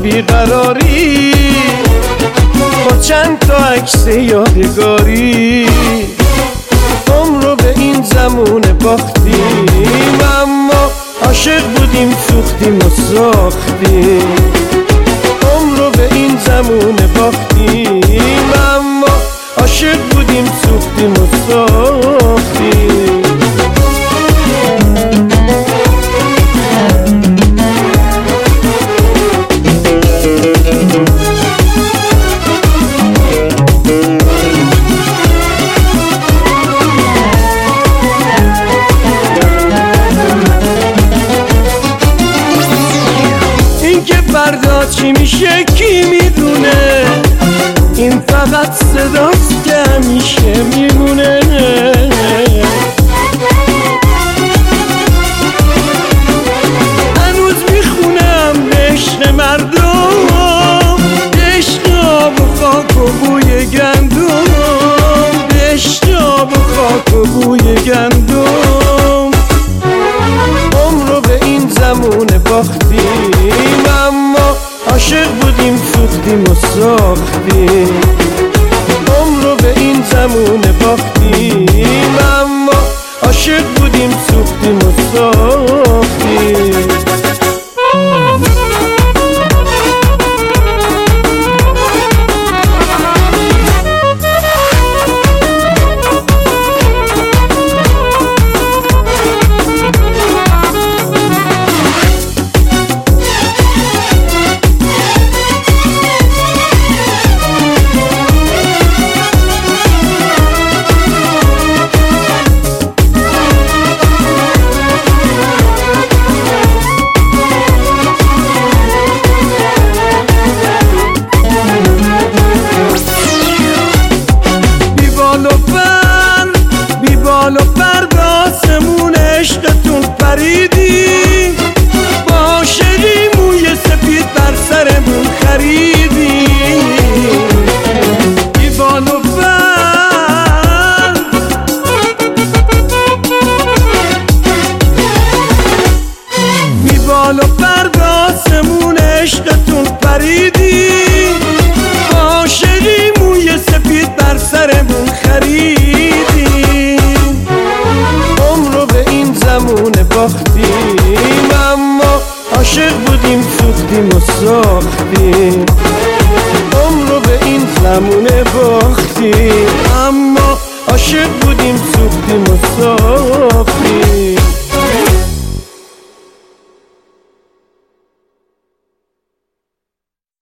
بیقراری با چند تا عکس یادگاری عمر رو به این زمونه باختیم، اما عاشق بودیم سوختیم و ساختیم. عمر رو به این زمونه باختیم، اما عاشق بودیم سوختیم و ساختیم. فردا چی میشه کی میدونه، این فقط صداست که همیشه میمونه. هنوز میخونم به عشق مردم، به عشق آب و خاک و بوی گندم، به عشق آب و خاک و بوی گندم. عمر رو به این زمونه باختیم، اما عاشق بودیم سوختیم و ساختیم. عمر رو به این زمونه باختیم، اما عاشق بودیم سوختیم و ساختیم. بال و پر به آسمون عشقتون پریدی، با عاشقی موی سفید بر سرمون خریدی. بی بال و پر، بی بال و پر به آسمون عشقتون پریدی، با عاشقی موی سفید بر سرمون خریدی. زمونه باختیم، اما عاشق بودیم سوختیم و ساختیم. عمر رو به این زمونه باختیم، اما عاشق بودیم سوختیم و ساختیم.